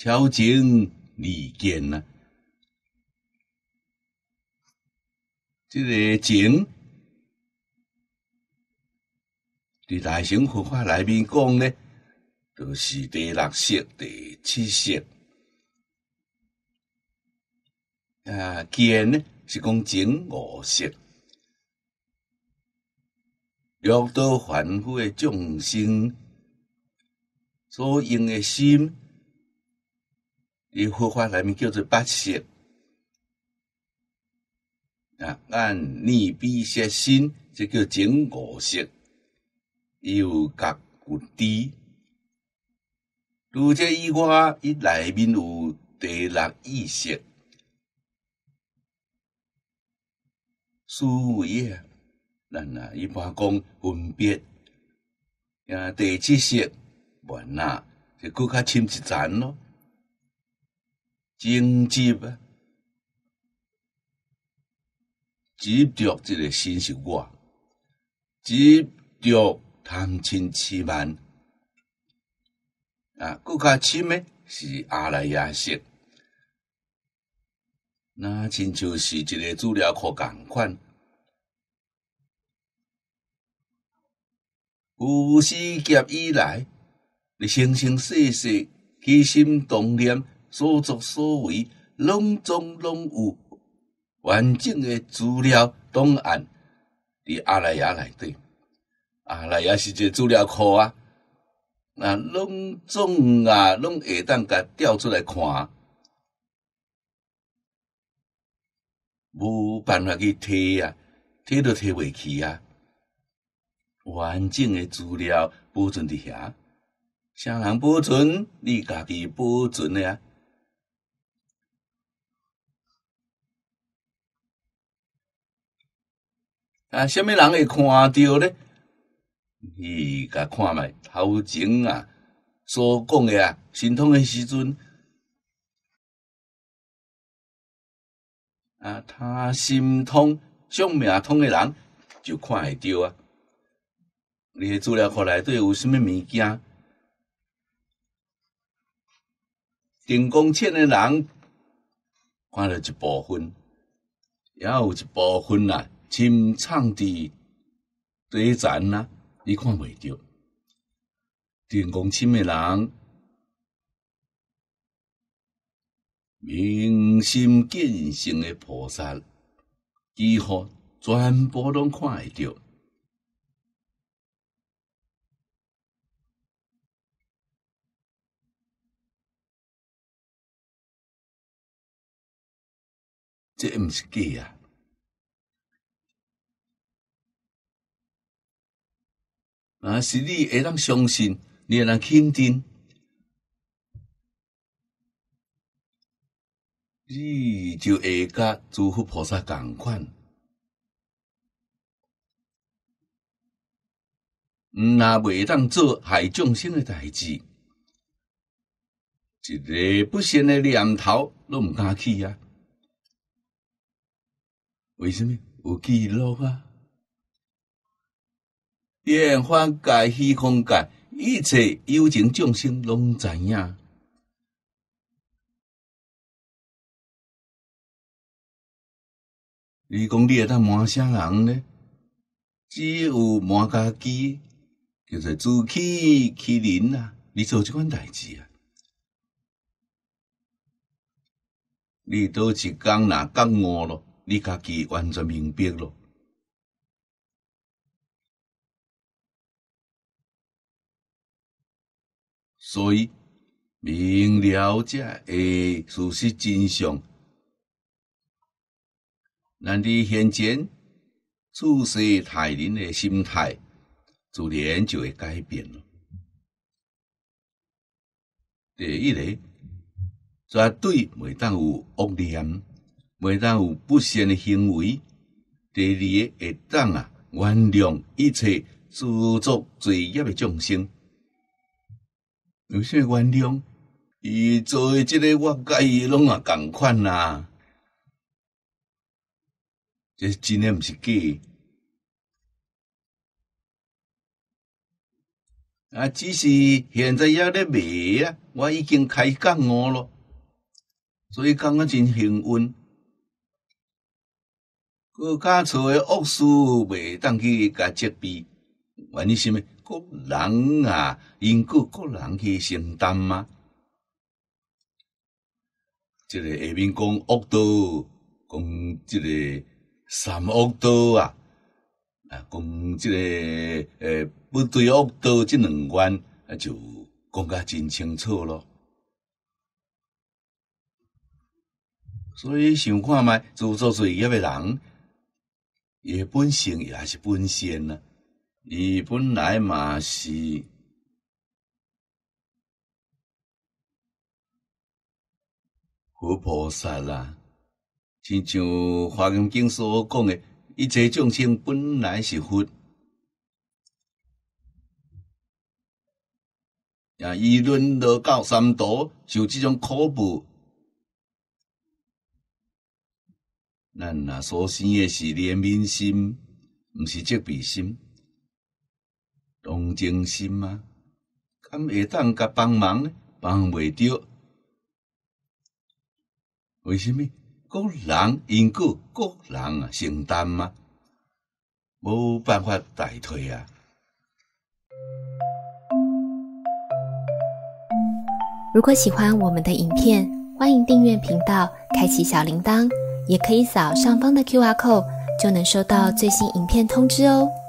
超情利见啊。这个情，伫大乘佛法内面讲咧，就是第六识、第七识。见呢是讲情五识。六道凡夫的众生所用的心，伫佛法内面叫做八识。按逆比摄心，这叫情五识。伊有觉有知。除这以外，伊内面有第六意识。思维啊，咱一般讲分别。第七识缘啊，就更较深一层咯。情执啊，执着这个心是我，执着贪嗔痴慢。更较深的是阿赖耶识。那亲像是一个资料库共款。有世劫以来，你生生世世起心动念、所作所为，拢总拢有完整的资料档案伫阿赖耶内底。阿赖耶是一个资料库啊，拢总拢会当甲调出来看，无办法去摕啊，摕都摕袂起啊。完整的资料保存伫遐，啥人保存？你家己保存的什么人会看到呢？你甲看觅头前所讲的神通的时阵，他心通、相命通的人就看会到啊。你的资料库内底有什么物件？电光纤的人看到一部分，也有一部分深藏伫底层你看袂到。电光纤的人，明心见性的菩萨，几乎全部拢看会到。这毋是假是你会当相信，你会当肯定，你就会甲诸佛菩萨同款。若袂当做害众生的代志，一个不善的念头拢毋敢起啊。为什么？有记录啊。变法界、虚空界，一切有情众生拢知影。你讲你会当瞒啥人呢？只有瞒家己，叫做自欺欺人啊！你做这款代志啊，你倒一天若觉悟咯，你家己完全明白咯。所以明了这个事实真相，咱伫现前处世待人的心态，自然就会改变了。第一个，绝对袂当有恶念，袂当有不善的行为。第二个，会当原谅一切自作罪业的众生。有啥原谅？伊做的这个，我甲伊拢共款啦。这真诶毋是假。 只是现在还咧卖啊，我已经开讲我咯，所以讲啊真幸运。佮家厝诶恶事袂当去甲责备，原因是咩？个人啊，因果个人去承担嘛。即个下面讲恶道，讲即个三恶道啊，讲即个不对恶道即两关就讲甲真清楚咯。所以想看觅做错罪业诶人，伊本性也是本善啊，伊本来嘛是佛菩萨啦，亲像《华严经》所讲诶，一切众生本来是佛，伊沦落到三途，受即种苦报，咱若所生诶是怜悯心，毋是责备心、同情心啊，敢会当甲帮忙呢？帮袂着。为什么？个人因果，个人承担嘛，无办法代替啊。 如果喜欢我们的影片，欢迎订阅频道，开启小铃铛，也可以扫上方的 QR code，就能收到最新影片通知哦。